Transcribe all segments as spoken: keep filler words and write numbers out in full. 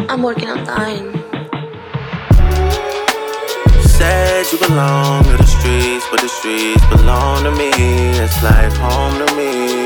I'm working on dying. Said you belong to the streets, but the streets belong to me. It's like home to me.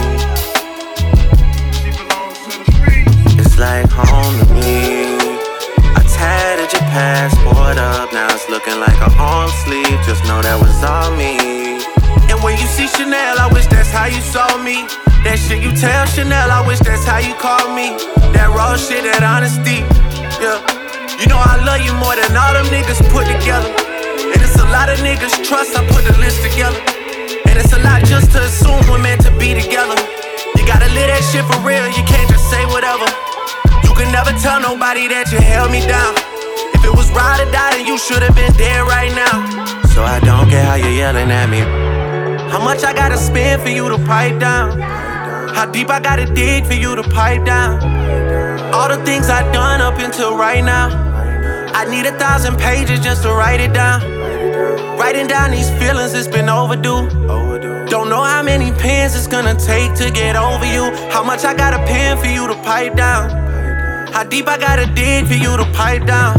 It's like home to me. I tatted your passport up, now it's looking like a arm sleeve. Just know that was all me. And when you see Chanel, I wish that's how you saw me. That shit you tell Chanel, I wish that's how you call me. That raw shit, that honesty, yeah. You know I love you more than all them niggas put together. And it's a lot of niggas trust, I put the list together. And it's a lot just to assume we're meant to be together. You gotta live that shit for real, you can't just say whatever. You can never tell nobody that you held me down. If it was ride or die, then you should've been dead right now. So I don't care how you're yelling at me. How much I gotta spend for you to pipe down? How deep I gotta dig for you to pipe down? All the things I've done up until right now, I need a thousand pages just to write it down. Writing down these feelings, it's been overdue. Don't know how many pens it's gonna take to get over you. How much I gotta pen for you to pipe down? How deep I gotta dig for you to pipe down?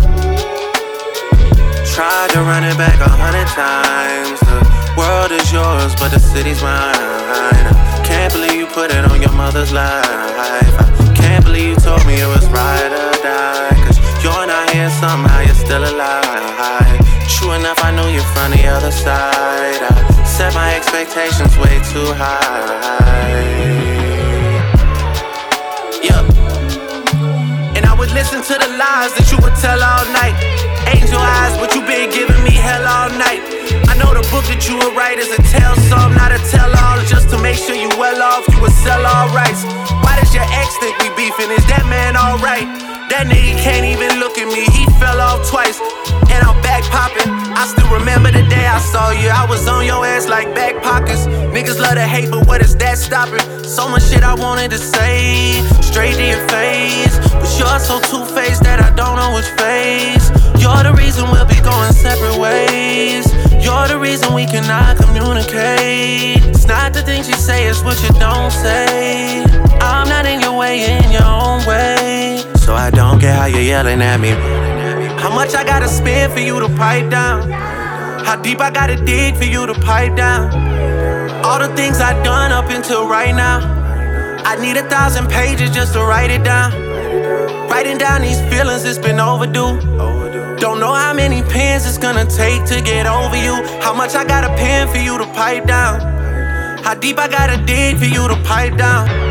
Tried to run it back a hundred times. The world is yours, but the city's mine. Can't believe you put it on your mother's life. I can't believe you told me it was ride or die. Cause you're not here, somehow you're still alive. True enough, I knew you from the other side. I set my expectations way too high. Yeah. And I would listen to the lies that you would tell all night. Angel eyes, but you been giving me hell all night. I know the book that you would write is a tell some, not a tell all. Just to make sure you well off, you would sell all rights. Why does your ex think we beefing? Is that man alright? That nigga can't even look at me, he fell off twice. And I'm back popping. I still remember the day I saw you. I was on your ass like back pockets. Niggas love to hate, but what is that stopping? So much shit I wanted to say, straight to your face. But you're so two-faced that I don't know which face. You're the reason we'll be going separate ways. You're the reason we cannot communicate. It's not the things you say, it's what you don't say. I'm not in your way, in your own way. So I don't care how you're yelling at me. How much I gotta spend for you to pipe down? How deep I gotta dig for you to pipe down? All the things I've done up until right now, I need a thousand pages just to write it down. Writing down these feelings, it's been overdue. Don't know how many pens it's gonna take to get over you. How much I gotta pen for you to pipe down? How deep I gotta dig for you to pipe down?